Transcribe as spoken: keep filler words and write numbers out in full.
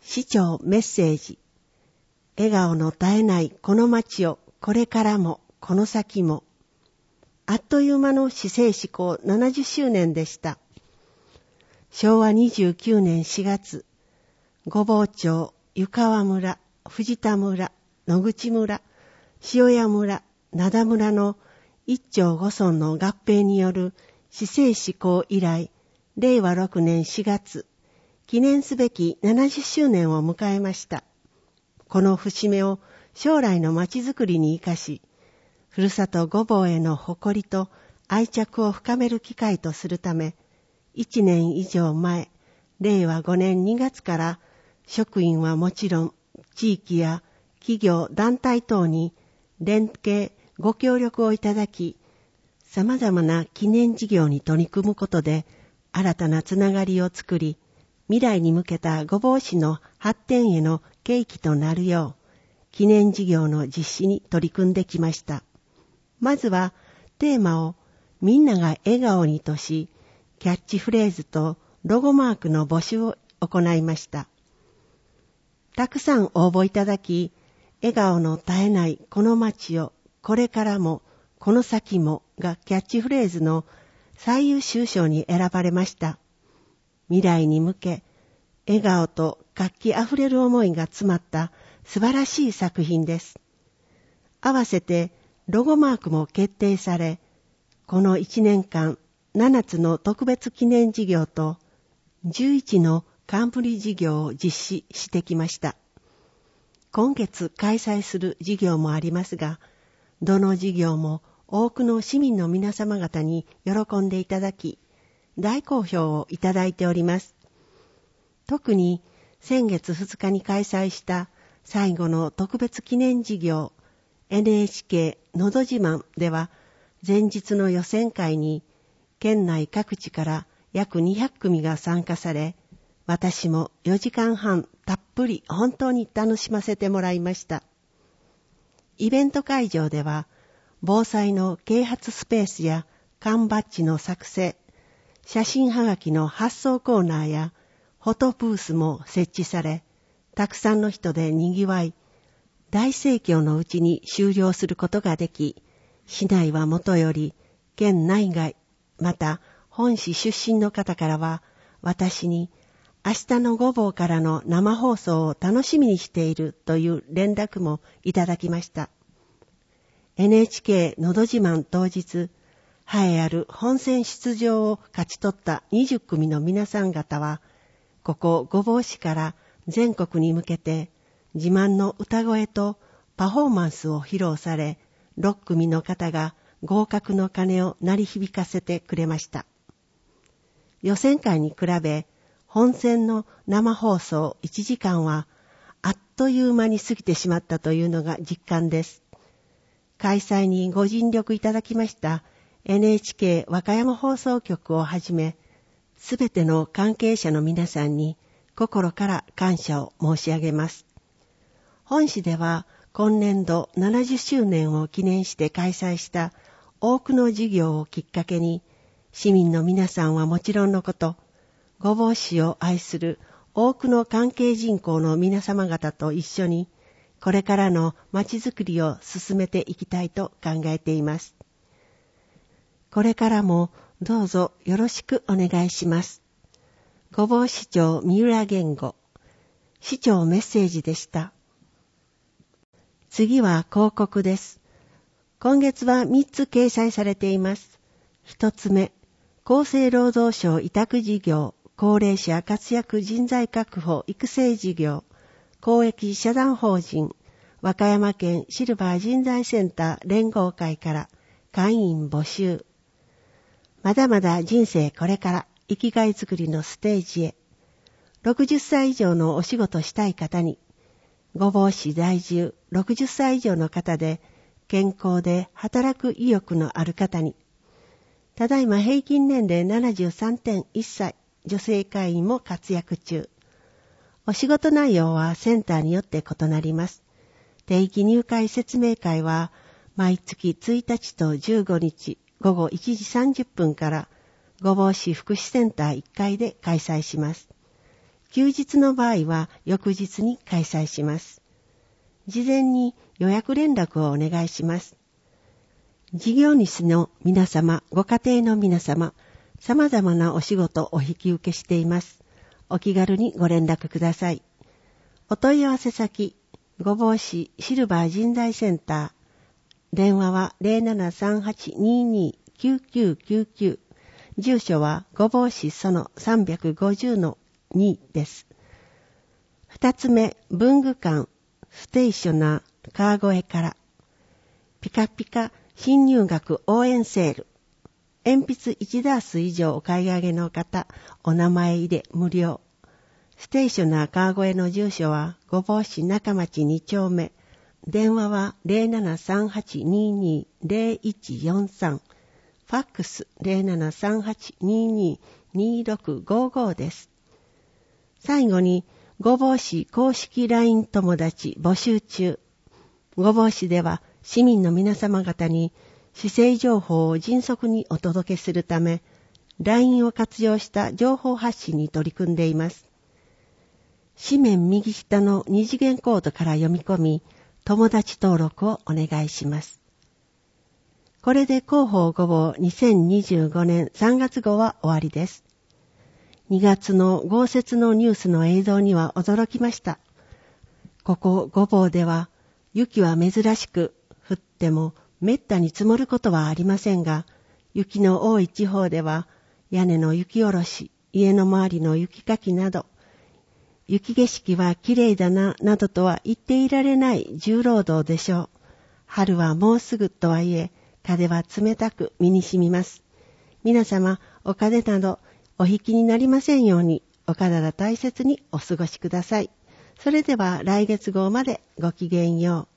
市長メッセージ。笑顔の絶えないこの街をこれからもこの先も。あっという間の市政施行ななじゅっしゅうねんでした。しょうわにじゅうきゅうねんしがつ、御坊町、湯川村、藤田村、野口村、塩谷村、灘村の一町五村の合併による市政施行以来、れいわろくねんしがつ、記念すべきななじゅっしゅうねんを迎えました。この節目を将来の町づくりに生かし、ふるさと御坊への誇りと愛着を深める機会とするため、いちねん以上前、れいわごねんにがつから職員はもちろん、地域や企業、団体等に連携、ご協力をいただき、様々な記念事業に取り組むことで、新たなつながりを作り、未来に向けた御坊市の発展への契機となるよう、記念事業の実施に取り組んできました。まずは、テーマをみんなが笑顔にとし、キャッチフレーズとロゴマークの募集を行いました。たくさん応募いただき、笑顔の絶えないこの街をこれからもこの先もがキャッチフレーズの最優秀賞に選ばれました。未来に向け、笑顔と活気あふれる思いが詰まった素晴らしい作品です。合わせてロゴマークも決定され、このいちねんかんななつの特別記念事業とじゅういちの冠事業を実施してきました。今月開催する事業もありますが、どの事業も多くの市民の皆様方に喜んでいただき、大好評をいただいております。特に先月ふつかに開催した最後の特別記念事業 エヌエイチケー のど自慢では、前日の予選会に県内各地から約にひゃくくみが参加され、私もよじかんはんたっぷり本当に楽しませてもらいました。イベント会場では、防災の啓発スペースや缶バッジの作成、写真はがきの発送コーナーやフォトブースも設置され、たくさんの人で賑わい、大盛況のうちに終了することができ、市内はもとより、県内外、また本市出身の方からは、私に明日の御坊からの生放送を楽しみにしているという連絡もいただきました。エヌエイチケー のど自慢当日、栄えある本選出場を勝ち取ったにじゅっくみの皆さん方は、ここ御坊市から全国に向けて自慢の歌声とパフォーマンスを披露され、ろっくみの方が合格の鐘を鳴り響かせてくれました。予選会に比べ、本選の生放送いちじかんはあっという間に過ぎてしまったというのが実感です。開催にご尽力いただきました エヌエイチケー 和歌山放送局をはじめ、すべての関係者の皆さんに心から感謝を申し上げます。本市では今年度ななじゅっしゅうねんを記念して開催した多くの事業をきっかけに、市民の皆さんはもちろんのこと、御坊市を愛する多くの関係人口の皆様方と一緒に、これからの街づくりを進めていきたいと考えています。これからもどうぞよろしくお願いします。御坊市長三浦源吾、市長メッセージでした。次は広告です。今月はみっつ掲載されています。一つ目、厚生労働省委託事業、高齢者活躍人材確保育成事業、公益社団法人、和歌山県シルバー人材センター連合会から会員募集。まだまだ人生これから生きがいづくりのステージへ。ろくじゅっさい以上のお仕事したい方に、御坊市在住ろくじゅっさい以上の方で健康で働く意欲のある方に、ただいま平均年齢 ななじゅうさんてんいっさい、女性会員も活躍中。お仕事内容はセンターによって異なります。定期入会説明会は毎月ついたちとじゅうごにちごごいちじさんじゅっぷんから御坊市福祉センターいっかいで開催します。 休日の場合は翌日に開催します。事前に予約連絡をお願いします。事業主の皆様、ご家庭の皆様、様々なお仕事をお引き受けしています。お気軽にご連絡ください。お問い合わせ先、御坊市シルバー人材センター。電話は ゼロななさんはちにーにーきゅうきゅうきゅうきゅう。住所は御坊市そのさんびゃくごじゅうのにです。二つ目、文具館、ステーショナー、川越から。ピカピカ新入学応援セール。鉛筆いちダース以上お買い上げの方、お名前入れ無料。ステーショナー川越の住所は御坊市中町に丁目。電話は ゼロななさんはちにーにーゼロいちよんさん。ファックス ゼロななさんはちにーにーにーろくごご です。最後に、御坊市公式 ライン 友達募集中。御坊市では市民の皆様方に市政情報を迅速にお届けするため、ライン を活用した情報発信に取り組んでいます。紙面右下の二次元コードから読み込み、友達登録をお願いします。これで広報御坊にせんにじゅうごねんさんがつ号は終わりです。にがつの豪雪のニュースの映像には驚きました。ここ御坊では雪は珍しく降ってもめったに積もることはありませんが、雪の多い地方では屋根の雪下ろし、家の周りの雪かきなど、雪景色は綺麗だな、などとは言っていられない重労働でしょう。春はもうすぐとはいえ、風は冷たく身に染みます。皆様、お風邪などお引きになりませんように、お体大切にお過ごしください。それでは来月号までごきげんよう。